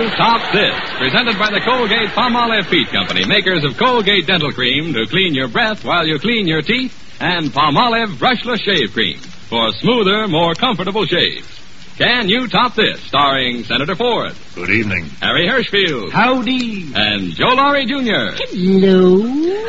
Top This? Presented by the Colgate-Palmolive Peet Company, makers of Colgate Dental Cream to clean your breath while you clean your teeth, and Palmolive Brushless Shave Cream for smoother, more comfortable shaves. Can You Top This? Starring Senator Ford. Good evening. Harry Hirschfield. Howdy. And Joe Laurie Jr. Hello.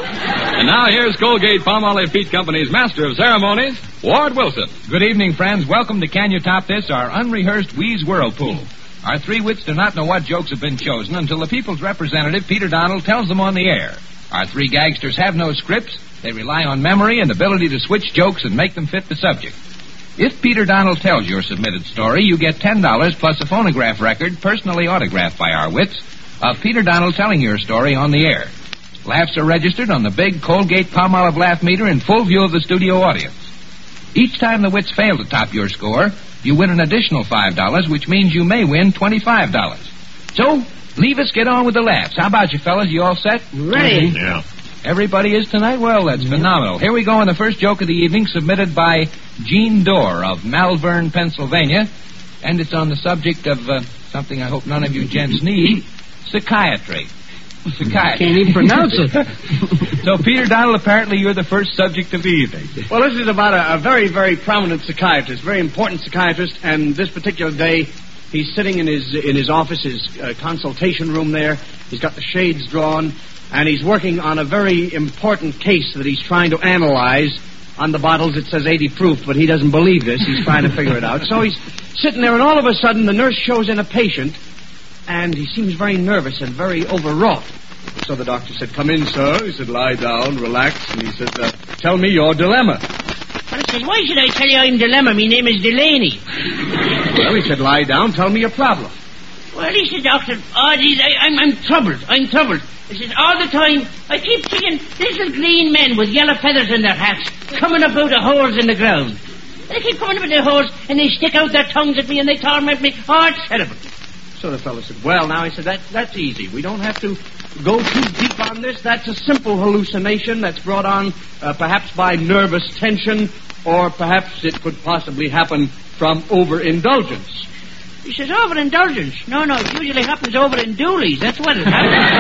And now here's Colgate-Palmolive Peet Company's Master of Ceremonies, Ward Wilson. Good evening, friends. Welcome to Can You Top This, our unrehearsed Wheeze Whirlpool. Our three wits do not know what jokes have been chosen until the people's representative, Peter Donald, tells them on the air. Our three gagsters have no scripts. They rely on memory and ability to switch jokes and make them fit the subject. If Peter Donald tells your submitted story, you get $10 plus a phonograph record personally autographed by our wits of Peter Donald telling your story on the air. Laughs are registered on the big Colgate-Palmolive laugh meter in full view of the studio audience. Each time the wits fail to top your score, you win an additional $5, which means you may win $25. So, leave us get on with the laughs. How about you, fellas? You all set? Ready. Yeah. Everybody is tonight? Well, that's phenomenal. Here we go on the first joke of the evening, submitted by Gene Dorr of Malvern, Pennsylvania. And it's on the subject of something I hope none of you gents need, psychiatry. Psychiatry. Can't even pronounce it. So, Peter Donald, apparently you're the first subject of the evening. Well, this is about a very, very prominent psychiatrist, very important psychiatrist, and this particular day, he's sitting in his office, his consultation room there. He's got the shades drawn, and he's working on a very important case that he's trying to analyze. On the bottles it says 80 proof, but he doesn't believe this. He's trying to figure it out. So he's sitting there, and all of a sudden the nurse shows in a patient, and he seems very nervous and very overwrought. So the doctor said, "Come in, sir." He said, "Lie down, relax." And he said, "Tell me your dilemma." Well, he says, "Why should I tell you I'm dilemma? My name is Delaney." Well, he said, "Lie down, tell me your problem." Well, he said, "Doctor, I'm troubled. I'm troubled." He says, "All the time, I keep seeing little green men with yellow feathers in their hats coming up out of holes in the ground. They keep coming up in their holes, and they stick out their tongues at me, and they torment me. Oh, it's terrible." So the fellow said, "Well, now," he said, that's easy. We don't have to go too deep on this. That's a simple hallucination that's brought on perhaps by nervous tension, or perhaps it could possibly happen from overindulgence." He says, "Overindulgence? No, it usually happens over in doolies. That's what it happens."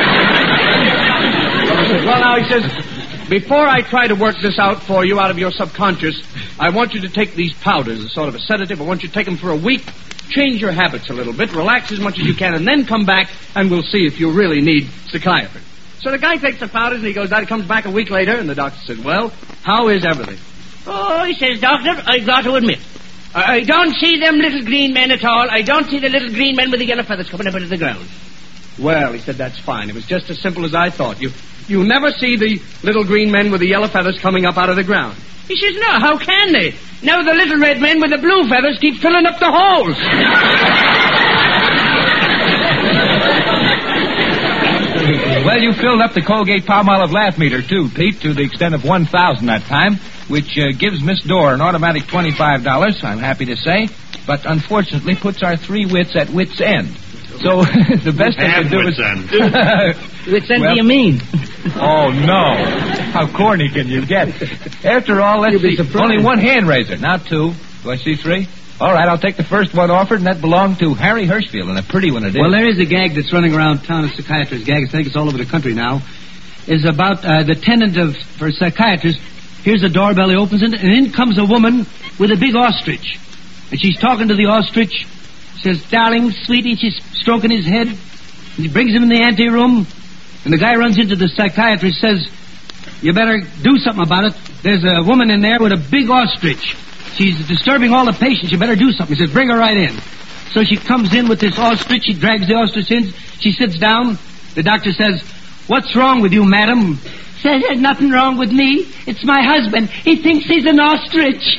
Well, now, he says, "Before I try to work this out for you out of your subconscious, I want you to take these powders, a sort of a sedative. I want you to take them for a week, change your habits a little bit, relax as much as you can, and then come back, and we'll see if you really need psychiatry." So the guy takes the powders, and he goes out. He comes back a week later, and the doctor said, "Well, how is everything?" "Oh," he says, "Doctor, I've got to admit, I don't see them little green men at all. I don't see the little green men with the yellow feathers coming up out of the ground." "Well," he said, "that's fine. It was just as simple as I thought. You never see the little green men with the yellow feathers coming up out of the ground." He says, "No, how can they? Now the little red men with the blue feathers keep filling up the holes." Well, you filled up the Colgate-Palmolive laugh meter, too, Pete, to the extent of 1,000 that time, which gives Miss Dorr an automatic $25, I'm happy to say, but unfortunately puts our three wits at wits' end. So the best they can do is... Wits' end, do you mean? Oh, no. How corny can you get? After all, let's see. Only one hand raiser, not two. Do I see three? All right, I'll take the first one offered, and that belonged to Harry Hirschfield, and a pretty one it is. Well, there is a gag that's running around town, a psychiatrist gag. I think it's all over the country now. Is about the tenant for a psychiatrist. Here's a doorbell, he opens it, and in comes a woman with a big ostrich. And she's talking to the ostrich. Says, "Darling, sweetie," she's stroking his head. And she brings him in the anteroom, and the guy runs into the psychiatrist, says, "You better do something about it. There's a woman in there with a big ostrich. She's disturbing all the patients. You better do something." He says, "Bring her right in." So she comes in with this ostrich. She drags the ostrich in. She sits down. The doctor says, "What's wrong with you, madam?" Says, "There's nothing wrong with me. It's my husband. He thinks he's an ostrich."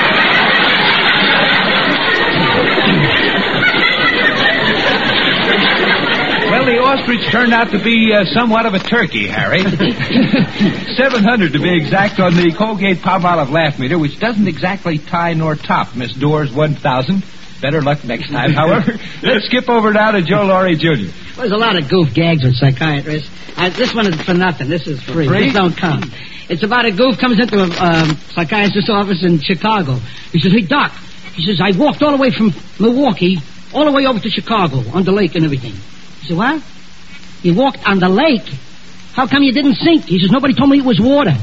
Well, the ostrich turned out to be somewhat of a turkey, Harry. 700 to be exact on the Colgate-Palmolive laugh meter, which doesn't exactly tie nor top Miss Dorr's 1,000. Better luck next time, however. Let's skip over now to Joe Laurie Jr. Well, there's a lot of goof gags with psychiatrists. This one is for nothing. This is free. This don't count. It's about a goof comes into a psychiatrist's office in Chicago. He says, "Hey, Doc," he says, "I walked all the way from Milwaukee all the way over to Chicago on the lake and everything." He said, what? You walked on the lake. How come you didn't sink? He says, nobody told me it was water.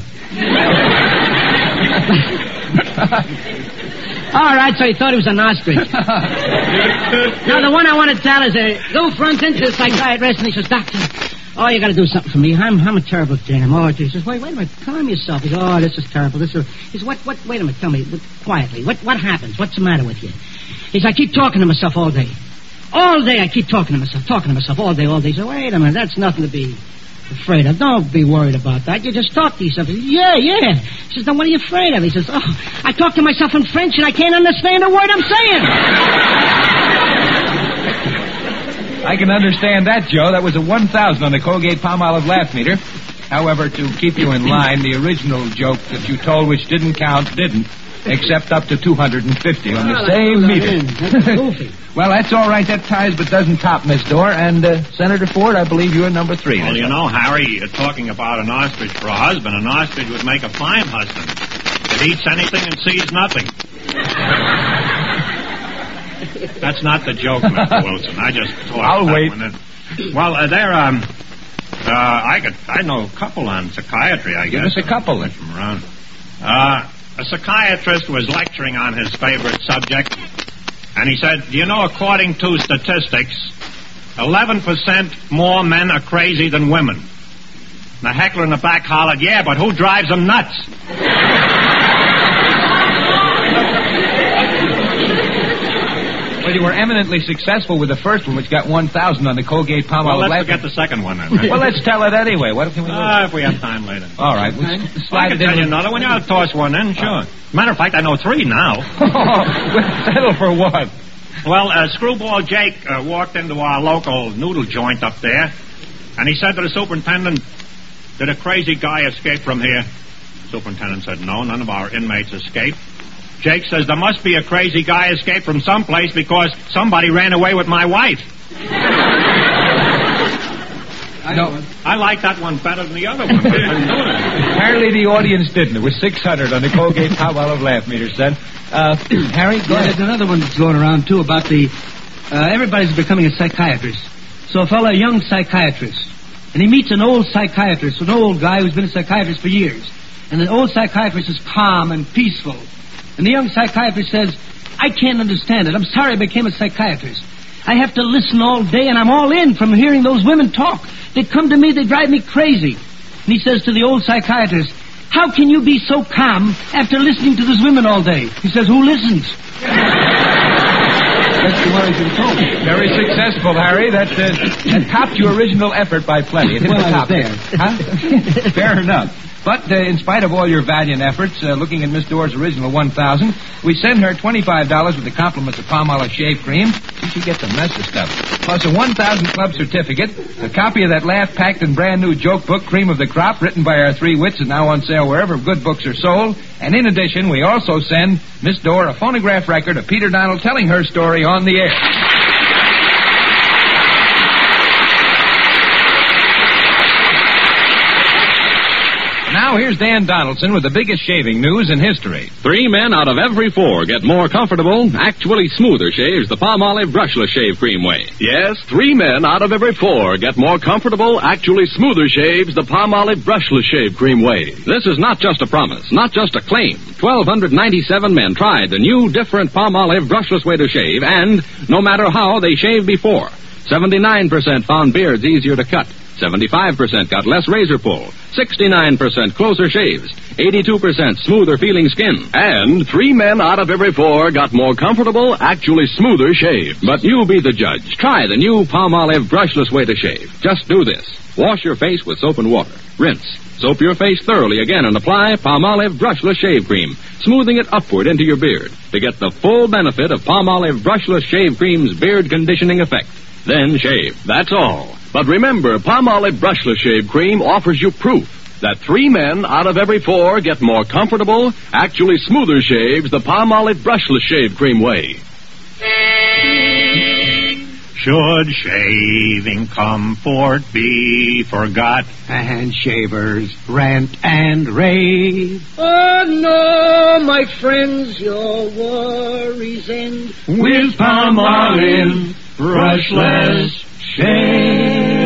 All right, so he thought he was an ostrich. Now, the one I want to tell is Goof runs into the psychiatrist and he says, Doctor, you got to do something for me. I'm a terrible jam. He says, wait a minute, calm yourself. He says, this is terrible. He says, wait a minute, tell me, quietly, what happens? What's the matter with you? He says, I keep talking to myself all day. All day I keep talking to myself, all day. He says, wait a minute, that's nothing to be afraid of. Don't be worried about that. You just talk to yourself. He says, yeah. He says, then what are you afraid of? He says, I talk to myself in French and I can't understand a word I'm saying. I can understand that, Joe. That was a 1,000 on the Colgate-Palmolive laugh meter. However, to keep you in line, the original joke that you told, which didn't count, didn't, except up to 250 on the same meter. That's goofy. Well, that's all right. That ties but doesn't top, Miss Dorr. And Senator Ford, I believe you're number 3. Well, you know, Harry, talking about an ostrich for a husband, an ostrich would make a fine husband. It eats anything and sees nothing. That's not the joke, Mr. Wilson. I just thought I'll that wait. one in. Well, I know a couple on psychiatry, I guess. Give us a couple then. From around. A psychiatrist was lecturing on his favorite subject, and he said, you know, according to statistics, 11% more men are crazy than women. And the heckler in the back hollered, yeah, but who drives them nuts? Well, you were eminently successful with the first one, which got 1,000 on the Colgate-Palmolive Well, let's laugh forget meter. the second one then. Well, let's tell it anyway. What can we do? If we have time later. All right. We'll I slide can it tell you in. another one. I'll toss one in, sure. Matter of fact, I know 3 now. We'll settle for what? Well, Screwball Jake walked into our local noodle joint up there, and he said to the superintendent, did a crazy guy escape from here? Superintendent said, no, none of our inmates escaped. Jake says, there must be a crazy guy escaped from someplace because somebody ran away with my wife. I like that one better than the other one. But I couldn't do it. Apparently the audience didn't. It was 600 on the Colgate-Palmolive laugh meter, son. Harry, go ahead. There's another one that's going around, too, about everybody's becoming a psychiatrist. So a young psychiatrist, and he meets an old psychiatrist, an old guy who's been a psychiatrist for years. And the old psychiatrist is calm and peaceful. And the young psychiatrist says, I can't understand it. I'm sorry I became a psychiatrist. I have to listen all day, and I'm all in from hearing those women talk. They come to me, they drive me crazy. And he says to the old psychiatrist, how can you be so calm after listening to those women all day? He says, who listens? That's the one he's been told. Very successful, Harry. That topped your original effort by plenty. It hit the top there. Huh? Fair enough. But in spite of all your valiant efforts, looking at Miss Dorr's original 1,000, we send her $25 with the compliments of Palmolive shave cream. She gets a mess of stuff. Plus a 1,000 club certificate, a copy of that laugh-packed and brand-new joke book, Cream of the Crop, written by our 3 wits and now on sale wherever good books are sold. And in addition, we also send Miss Dorr a phonograph record of Peter Donald telling her story on the air. Now here's Dan Donaldson with the biggest shaving news in history. 3 men out of every 4 get more comfortable, actually smoother shaves the Palmolive Brushless Shave Cream way. Yes, 3 men out of every 4 get more comfortable, actually smoother shaves the Palmolive Brushless Shave Cream way. This is not just a promise, not just a claim. 1,297 men tried the new, different Palmolive Brushless way to shave, and no matter how they shaved before, 79% found beards easier to cut. 75% got less razor pull, 69% closer shaves, 82% smoother feeling skin. And 3 men out of every 4 got more comfortable, actually smoother shaves. But you be the judge. Try the new Palmolive Brushless way to shave. Just do this. Wash your face with soap and water. Rinse. Soap your face thoroughly again and apply Palmolive Brushless Shave Cream, smoothing it upward into your beard to get the full benefit of Palmolive Brushless Shave Cream's beard conditioning effect. Then shave. That's all. But remember, Palmolive Brushless Shave Cream offers you proof that 3 men out of every 4 get more comfortable, actually smoother shaves the Palmolive Brushless Shave Cream way. Should shaving comfort be forgot? And shavers rant and rave. Oh, no, my friends, your worries end With Palmolive Brushless Shave.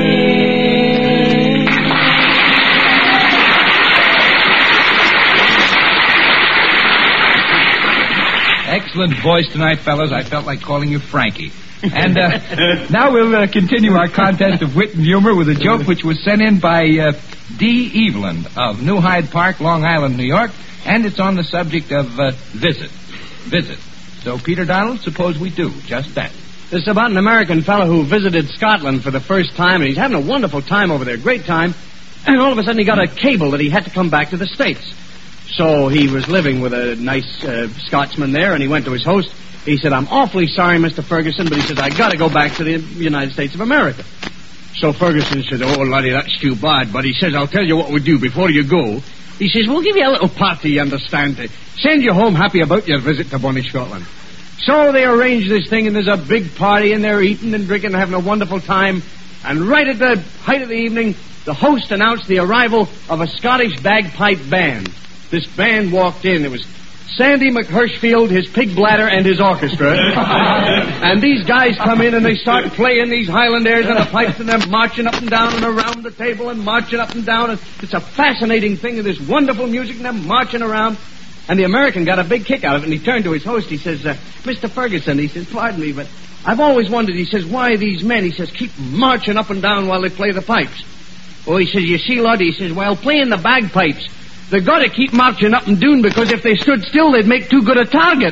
Excellent voice tonight, fellas. I felt like calling you Frankie. And now we'll continue our contest of wit and humor with a joke which was sent in by D. Eveland of New Hyde Park, Long Island, New York, and it's on the subject of visit. Visit. So, Peter Donald, suppose we do just that. This is about an American fellow who visited Scotland for the first time, and he's having a wonderful time over there, great time, and all of a sudden he got a cable that he had to come back to the States. So he was living with a nice Scotsman there, and he went to his host. He said, "I'm awfully sorry, Mr. Ferguson, but he says, I got to go back to the United States of America." So Ferguson said, "Oh, laddie, that's too bad. But he says, I'll tell you what we do before you go." He says, "We'll give you a little party, you understand, to send you home happy about your visit to bonny Scotland." So they arrange this thing, and there's a big party, and they're eating and drinking and having a wonderful time. And right at the height of the evening, the host announced the arrival of a Scottish bagpipe band. This band walked in. It was Sandy McHirschfield, his pig bladder, and his orchestra. And these guys come in and they start playing these Highland airs on the pipes, and they're marching up and down and around the table and marching up and down. And it's a fascinating thing, and this wonderful music, and they're marching around. And the American got a big kick out of it, and he turned to his host. He says, "Mr. Ferguson," he says, "pardon me, but I've always wondered," he says, "why these men," he says, "keep marching up and down while they play the pipes." Oh, he says, "You see, lad," he says, "while playing the bagpipes, they got to keep marching up and down, because if they stood still, they'd make too good a target."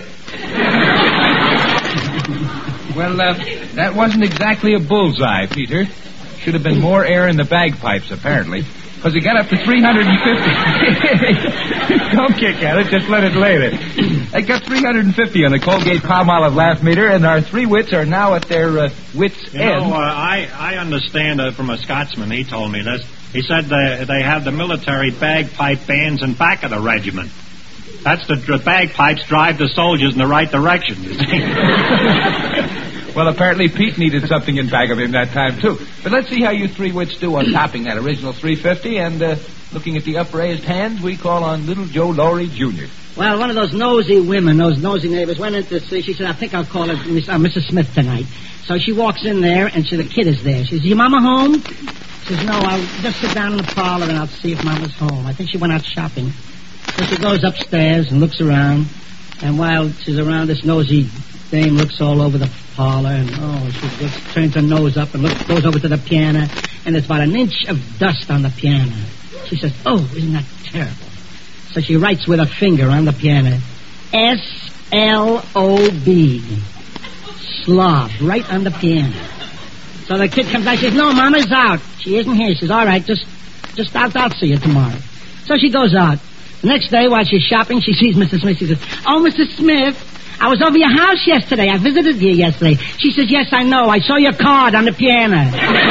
Well, that wasn't exactly a bullseye, Peter. Should have been more air in the bagpipes, apparently. Because it got up to 350. Don't kick at it, just let it lay there. It got 350 on the Colgate-Palmolive laugh meter, and our three wits are now at their wits' end. You know, I understand from a Scotsman, he told me this. He said they have the military bagpipe bands in back of the regiment. That's the bagpipes drive the soldiers in the right direction, you see. Well, apparently Pete needed something in back of him that time, too. But let's see how you three wits do on topping that original 350. And looking at the upraised hands, we call on little Joe Laurie, Jr. Well, one of those nosy women, those nosy neighbors, went in to see. She said, "I think I'll call her Mrs. Smith tonight." So she walks in there, and the kid is there. She says, "Your mama home?" She says, "No, I'll just sit down in the parlor, and I'll see if Mama's home. I think she went out shopping." So she goes upstairs and looks around. And while she's around, this nosy dame looks all over the parlor, and she just turns her nose up and goes over to the piano, and there's about an inch of dust on the piano. She says, "Oh, isn't that terrible?" So she writes with her finger on the piano, S-L-O-B, slob, right on the piano. So the kid comes out, she says, "No, Mama's out. She isn't here." She says, "All right, just I'll see you tomorrow." So she goes out. The next day, while she's shopping, she sees Mrs. Smith. She says, "Oh, Mrs. Smith, I was over your house yesterday. I visited you yesterday." She says, "Yes, I know. I saw your card on the piano."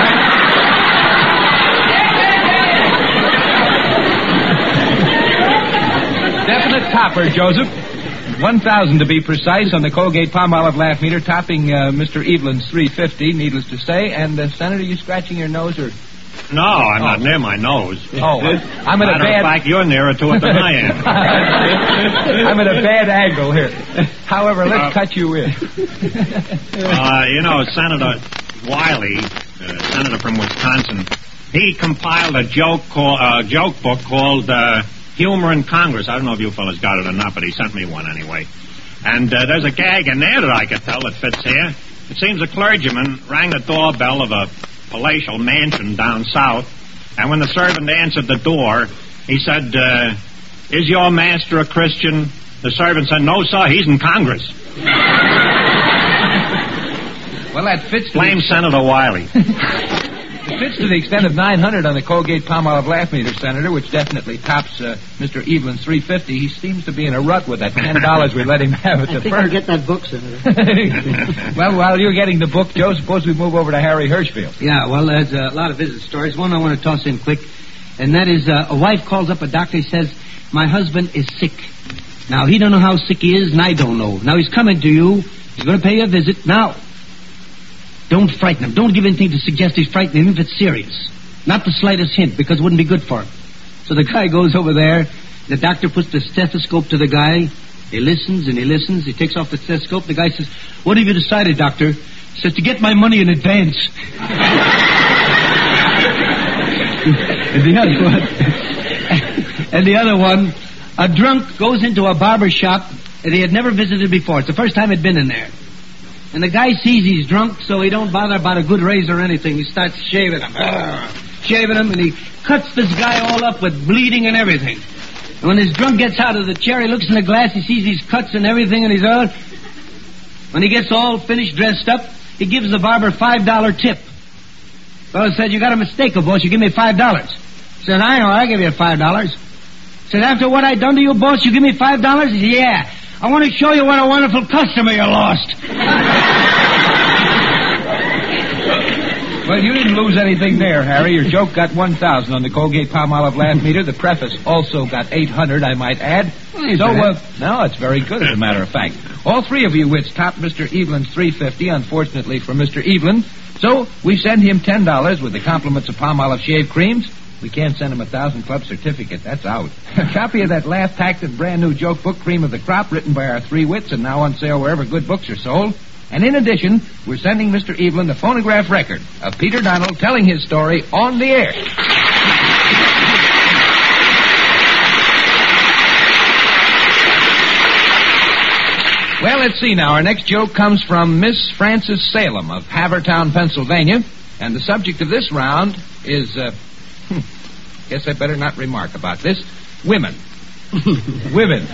Definite topper, Joseph. 1,000 to be precise on the Colgate-Palmolive laugh meter, topping Mr. Eveland's 350, needless to say. And, Senator, you scratching your nose or... No, I'm not near my nose. Oh, I'm at a bad... In fact, you're nearer to it than I am. I'm at a bad angle here. However, let's cut you in. Senator Wiley, senator from Wisconsin, he compiled a joke book called Humor in Congress. I don't know if you fellas got it or not, but he sent me one anyway. And there's a gag in there that I could tell that fits here. It seems a clergyman rang the doorbell of a palatial mansion down south, and when the servant answered the door, he said, "Is your master a Christian?" The servant said, "No, sir, he's in Congress." Well, that fits. Blame Senator Wiley. It fits to the extent of 900 on the Colgate-Palmolive laugh meter, Senator, which definitely tops Mr. Eveland's 350. He seems to be in a rut with that $10 we let him have at the first. I'll get that book, Senator. Well, while you're getting the book, Joe, suppose we move over to Harry Hirschfield. Yeah, well, there's a lot of visit stories. One I want to toss in quick, and that is a wife calls up a doctor. He says, "My husband is sick." Now, he don't know how sick he is, and I don't know. Now, he's coming to you. He's going to pay you a visit. Now, don't frighten him. Don't give anything to suggest he's frightening him if it's serious. Not the slightest hint, because it wouldn't be good for him. So the guy goes over there. The doctor puts the stethoscope to the guy. He listens and he listens. He takes off the stethoscope. The guy says, "What have you decided, doctor?" Says, to get my money in advance. And the other one, a drunk goes into a barber shop that he had never visited before. It's the first time he'd been in there. And the guy sees he's drunk, so he don't bother about a good razor or anything. He starts shaving him. Shaving him, and he cuts this guy all up with bleeding and everything. And when this drunk gets out of the chair, he looks in the glass, he sees these cuts and everything, and he's all... When he gets all finished, dressed up, he gives the barber $5 tip. Fellow said, you got a mistake, boss. You give me $5. Said, I know, I'll give you $5. Said, after what I done to you, boss, you give me $5? He said, yeah. I want to show you what a wonderful customer you lost. Well, you didn't lose anything there, Harry. Your joke got 1,000 on the Colgate-Palmolive laugh meter. The preface also got 800, I might add. No, it's very good, as a matter of fact. All three of you wits topped Mr. Evelyn's $3.50, unfortunately for Mr. Evelyn. So we send him $10 with the compliments of Palmolive shave creams. We can't send him a 1,000 club certificate. That's out. A copy of that last-tacked and brand-new joke book, Cream of the Crop, written by our three wits and now on sale wherever good books are sold. And in addition, we're sending Mr. Evelyn the phonograph record of Peter Donald telling his story on the air. Well, let's see now. Our next joke comes from Miss Frances Salem of Havertown, Pennsylvania. And the subject of this round is, guess I better not remark about this. Women. Women.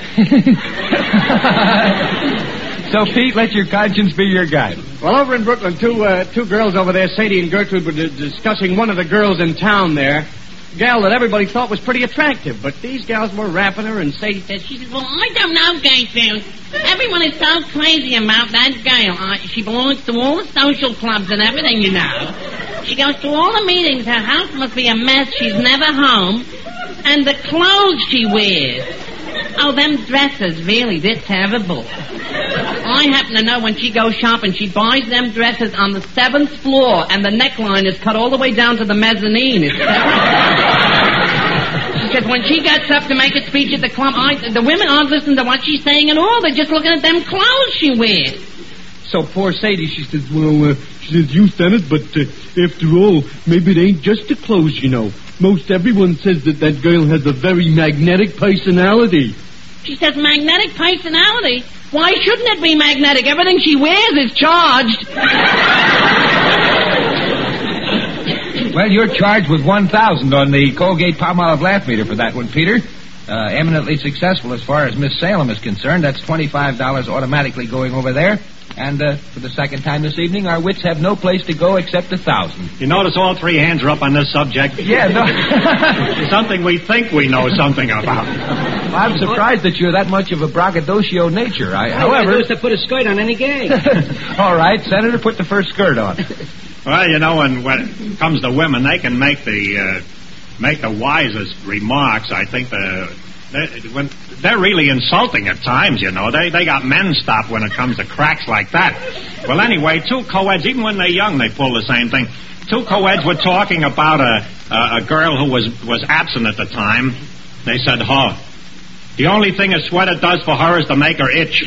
So, Pete, let your conscience be your guide. Well, over in Brooklyn, two girls over there, Sadie and Gertrude, were discussing one of the girls in town there. A gal that everybody thought was pretty attractive, but these gals were rapping her, and Sadie said, she said, well, I don't know, Gertrude. Everyone is so crazy about that girl. She belongs to all the social clubs and everything, you know. She goes to all the meetings. Her house must be a mess. She's never home. And the clothes she wears. Oh, them dresses, really, they're terrible. I happen to know when she goes shopping, she buys them dresses on the 7th floor, and the neckline is cut all the way down to the mezzanine. It's because when she gets up to make a speech at the club, the women aren't listening to what she's saying at all. They're just looking at them clothes she wears. So poor Sadie, she says, well, she says, you said it, but after all, maybe it ain't just the clothes, you know. Most everyone says that girl has a very magnetic personality. She says magnetic personality? Why shouldn't it be magnetic? Everything she wears is charged. Well, you're charged with 1,000 on the Colgate-Palmolive laugh meter for that one, Peter. Eminently successful as far as Miss Salem is concerned. That's $25 automatically going over there. And for the second time this evening, our wits have no place to go except 1,000. You notice all three hands are up on this subject? Yeah, no. Something we think we know something about. I'm surprised that you're that much of a braggadocio nature. However... All to put a skirt on any gag. All right, Senator, put the first skirt on. Well, you know, when it comes to women, they can make the wisest remarks. I think when they're really insulting at times, you know. They got men stopped when it comes to cracks like that. Well, anyway, two co-eds, even when they're young, they pull the same thing. Two co-eds were talking about a girl who was absent at the time. They said, the only thing a sweater does for her is to make her itch.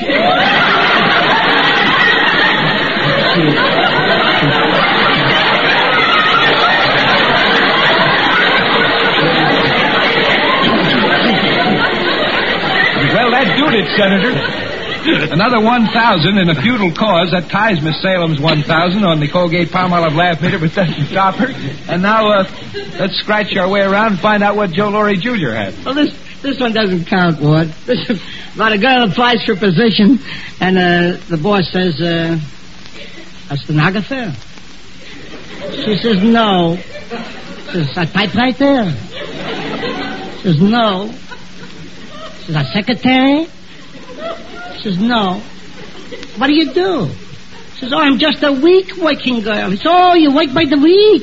Well, that do it, Senator. Another 1,000 in a feudal cause. That ties Miss Salem's 1,000 on the Colgate-Palmolive laugh meter, but doesn't stop her. And now, let's scratch our way around and find out what Joe Laurie Jr. had. Well, this one doesn't count, Ward. This is about a girl applies for a position, and the boss says, a stenographer? She says, no. She says, a typewriter? She says, no. She says, a secretary? She says, no. What do you do? She says, I'm just a week working girl. He says, oh, you work by the week.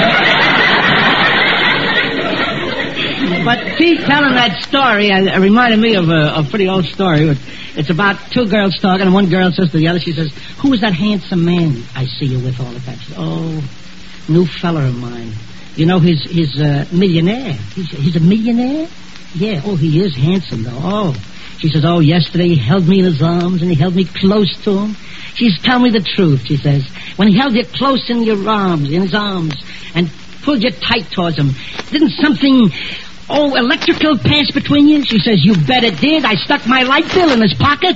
But Pete telling that story it reminded me of a pretty old story. It's about two girls talking, and one girl says to the other, she says, who is that handsome man I see you with all the time? She says, oh, new fella of mine. You know, he's a millionaire. He's a millionaire? Yeah, oh, he is handsome, though. Oh. She says, oh, yesterday he held me in his arms and he held me close to him. She says, tell me the truth, she says. When he held you close in his arms, and pulled you tight towards him, didn't something, electrical pass between you? She says, you bet it did. I stuck my light bill in his pocket.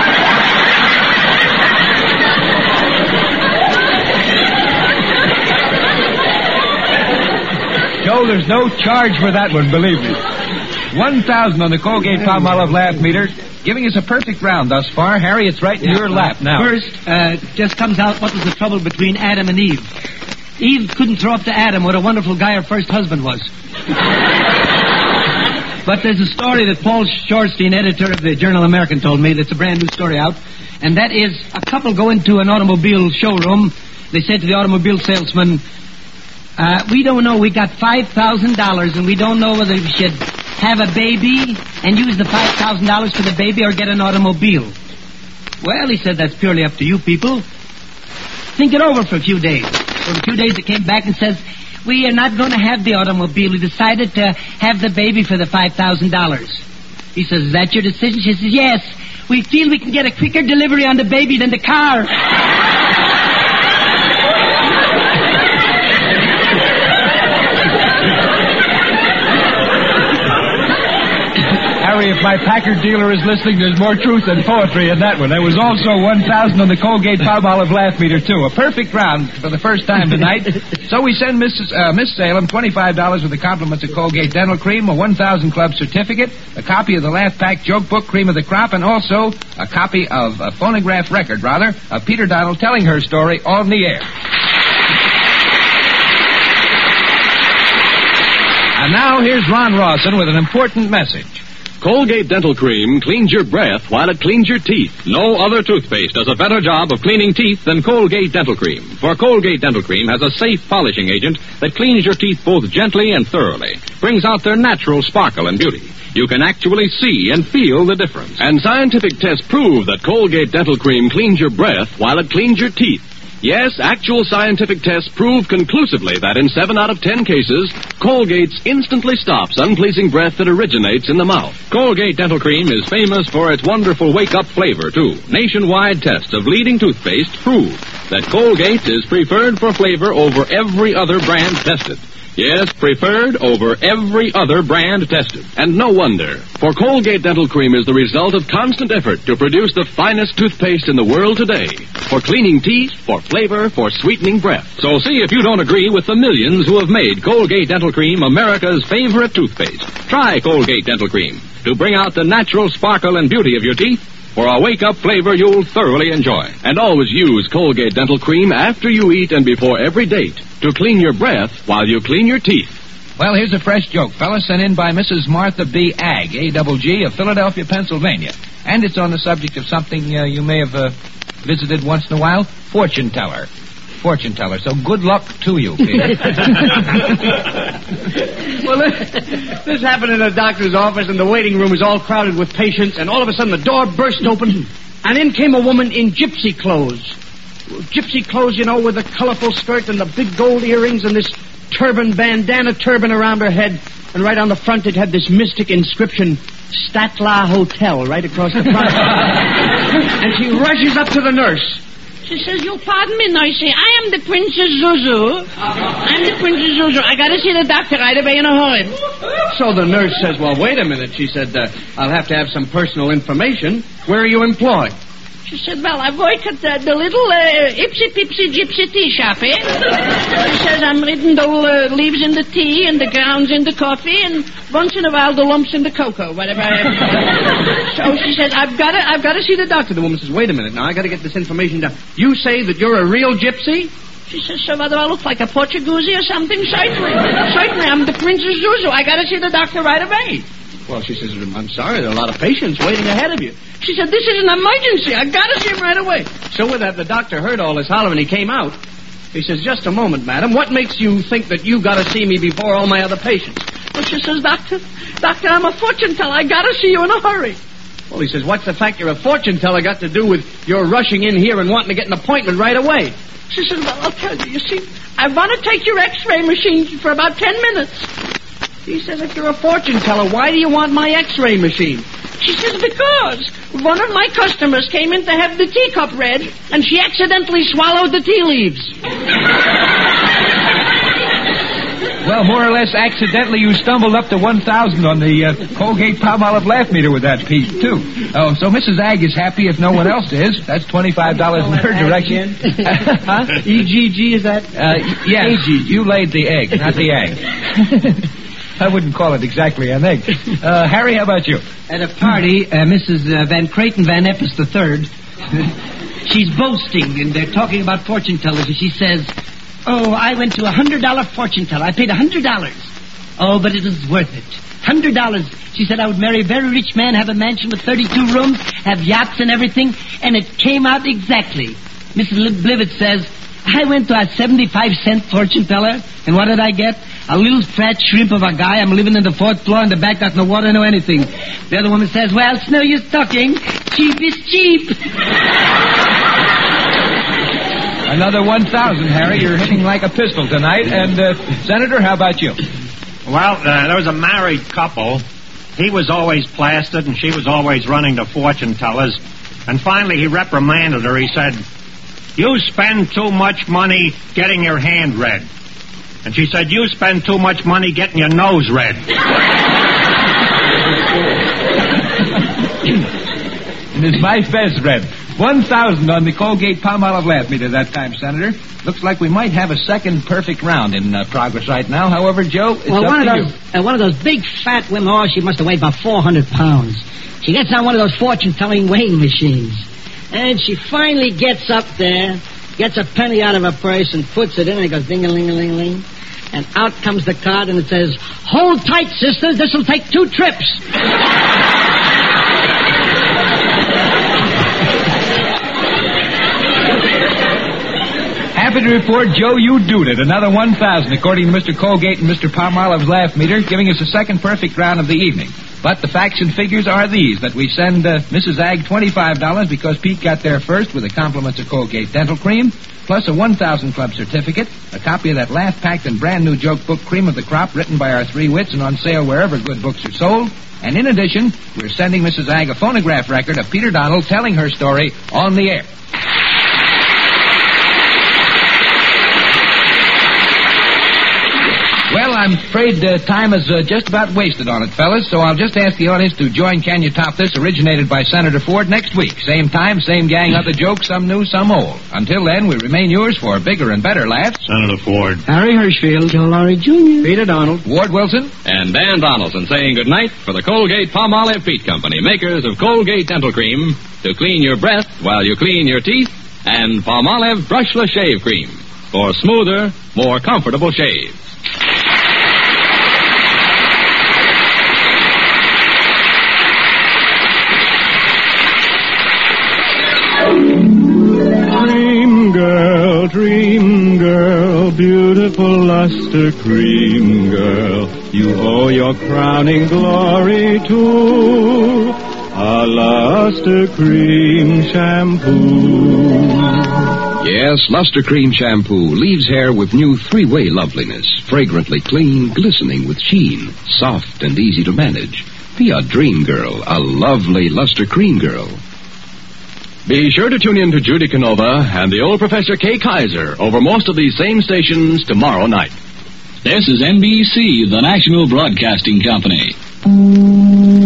Joe, there's no charge for that one, believe me. 1,000 on the Colgate-Palmolive laugh meter, giving us a perfect round thus far. Harry, it's right in your lap now. First, just comes out what was the trouble between Adam and Eve. Eve couldn't throw up to Adam what a wonderful guy her first husband was. But there's a story that Paul Shorstein, editor of the Journal American, told me that's a brand new story out. And that is, a couple go into an automobile showroom. They said to the automobile salesman, we don't know, we got $5,000 and we don't know whether we should have a baby and use the $5,000 for the baby or get an automobile. Well, he said, that's purely up to you people. Think it over for a few days. For a few days it came back and says, we are not going to have the automobile. We decided to have the baby for the $5,000. He says, is that your decision? She says, yes. We feel we can get a quicker delivery on the baby than the car. Harry, if my Packard dealer is listening, there's more truth than poetry in that one. There was also 1,000 on the Colgate-Palmolive laugh meter, too. A perfect round for the first time tonight. So we send Miss Salem $25 with the compliments of Colgate Dental Cream, a 1,000 Club certificate, a copy of the Laugh Pack Joke Book, Cream of the Crop, and also a copy of a phonograph record, of Peter Donald telling her story on the air. And now here's Ron Rawson with an important message. Colgate Dental Cream cleans your breath while it cleans your teeth. No other toothpaste does a better job of cleaning teeth than Colgate Dental Cream. For Colgate Dental Cream has a safe polishing agent that cleans your teeth both gently and thoroughly, brings out their natural sparkle and beauty. You can actually see and feel the difference. And scientific tests prove that Colgate Dental Cream cleans your breath while it cleans your teeth. Yes, actual scientific tests prove conclusively that in 7 out of 10 cases, Colgate's instantly stops unpleasing breath that originates in the mouth. Colgate Dental Cream is famous for its wonderful wake-up flavor, too. Nationwide tests of leading toothpaste prove that Colgate is preferred for flavor over every other brand tested. Yes, preferred over every other brand tested. And no wonder, for Colgate Dental Cream is the result of constant effort to produce the finest toothpaste in the world today. For cleaning teeth, for flavor, for sweetening breath. So see if you don't agree with the millions who have made Colgate Dental Cream America's favorite toothpaste. Try Colgate Dental Cream to bring out the natural sparkle and beauty of your teeth for a wake-up flavor you'll thoroughly enjoy. And always use Colgate Dental Cream after you eat and before every date to clean your breath while you clean your teeth. Well, here's a fresh joke, fellas, sent in by Mrs. Martha B. Agg, A-double-G, of Philadelphia, Pennsylvania. And it's on the subject of something you may have visited once in a while, fortune teller. Fortune teller. So good luck to you, Peter. Well, this happened in a doctor's office, and the waiting room was all crowded with patients, and all of a sudden the door burst open, and in came a woman in gypsy clothes. Gypsy clothes, with a colorful skirt and the big gold earrings and this bandana turban around her head, and right on the front it had this mystic inscription, Statler Hotel, right across the front. And she rushes up to the nurse. She says, you pardon me, Noisy. I am the Princess Zuzu. I'm the Princess Zuzu. I got to see the doctor right away in a hurry. So the nurse says, well, wait a minute. She said, I'll have to have some personal information. Where are you employed? She said, well, I work at the little ipsy-pipsy gypsy tea shop, eh? She says, I'm reading the leaves in the tea and the grounds in the coffee and once in a while the lumps in the cocoa, whatever. So she says, I've got to see the doctor. The woman says, wait a minute now, I got to get this information down. You say that you're a real gypsy? She says, so what do I look like, a Portuguese or something? Certainly, I'm the Princess Zuzu. I got to see the doctor right away. Well, she says, I'm sorry, there are a lot of patients waiting ahead of you. She said, this is an emergency. I got to see him right away. So with that, the doctor heard all this holler, and he came out. He says, just a moment, madam. What makes you think that you got to see me before all my other patients? Well, she says, Doctor, I'm a fortune teller. I got to see you in a hurry. Well, he says, what's the fact you're a fortune teller got to do with your rushing in here and wanting to get an appointment right away? She says, well, I'll tell you. You see, I want to take your x-ray machine for about 10 minutes. He says, if you're a fortune teller, why do you want my X-ray machine? She says, because one of my customers came in to have the teacup read, and she accidentally swallowed the tea leaves. Well, more or less accidentally, you stumbled up to 1,000 on the Colgate-Palmolive laugh meter with that piece, too. Oh, so Mrs. Ag is happy if no one else is. That's $25 in her direction. Huh? EGG, is that? Yes, AGG. You laid the egg, not the egg. I wouldn't call it exactly an egg. Harry, how about you? At a party, Mrs. Van Creighton Van Eppes III, she's boasting, and they're talking about fortune tellers, and she says, oh, I went to a $100 fortune teller. I paid $100. Oh, but it was worth it. $100. She said I would marry a very rich man, have a mansion with 32 rooms, have yachts and everything, and it came out exactly. Mrs. Blivett says, I went to a 75-cent fortune teller, and what did I get? A little fat shrimp of a guy. I'm living in the 4th floor in the back, got no water, no anything. The other woman says, well, it's no use talking. Cheap is cheap. Another 1,000, Harry. You're hitting like a pistol tonight. And, Senator, how about you? Well, there was a married couple. He was always plastered, and she was always running to fortune tellers. And finally, he reprimanded her. He said, you spend too much money getting your hand read. And she said, you spend too much money getting your nose read. And his wife Bez read. 1,000 on the Colgate-Palmolive laugh meter that time, Senator. Looks like we might have a second perfect round in progress right now. However, Joe, it's well, up to you. One of those big fat women, oh, she must have weighed about 400 pounds. She gets on one of those fortune-telling weighing machines. And she finally gets up there, gets a penny out of her purse and puts it in, and it goes ding-a-ling-a-ling-a-ling. And out comes the card, and it says, hold tight, sisters, this'll take 2 trips. Happy to report, Joe, you doed it. Another 1,000, according to Mr. Colgate and Mr. Palmolive's laugh meter, giving us a second perfect round of the evening. But the facts and figures are these, that we send Mrs. Ag $25 because Pete got there first with the compliments of Colgate Dental Cream, plus a 1,000 Club certificate, a copy of that laugh-packed and brand-new joke book, Cream of the Crop, written by our 3 wits and on sale wherever good books are sold. And in addition, we're sending Mrs. Ag a phonograph record of Peter Donald telling her story on the air. Well, I'm afraid time is just about wasted on it, fellas, so I'll just ask the audience to join Can You Top This, originated by Senator Ford, next week. Same time, same gang, other jokes, some new, some old. Until then, we remain yours for bigger and better laughs. Senator Ford. Harry Hirschfield. Joe Laurie Jr. Peter Donald. Ward Wilson. And Dan Donaldson saying goodnight for the Colgate-Palmolive Peat Company, makers of Colgate Dental Cream, to clean your breath while you clean your teeth, and Palmolive Brushless Shave Cream for smoother, more comfortable shaves. Dream girl, beautiful luster cream girl, you owe your crowning glory to a luster cream shampoo. Yes, Luster Cream Shampoo leaves hair with new 3-way loveliness, fragrantly clean, glistening with sheen, soft and easy to manage. Be a dream girl, a lovely Luster Cream girl. Be sure to tune in to Judy Canova and the old Professor Kay Kaiser over most of these same stations tomorrow night. This is NBC, the National Broadcasting Company.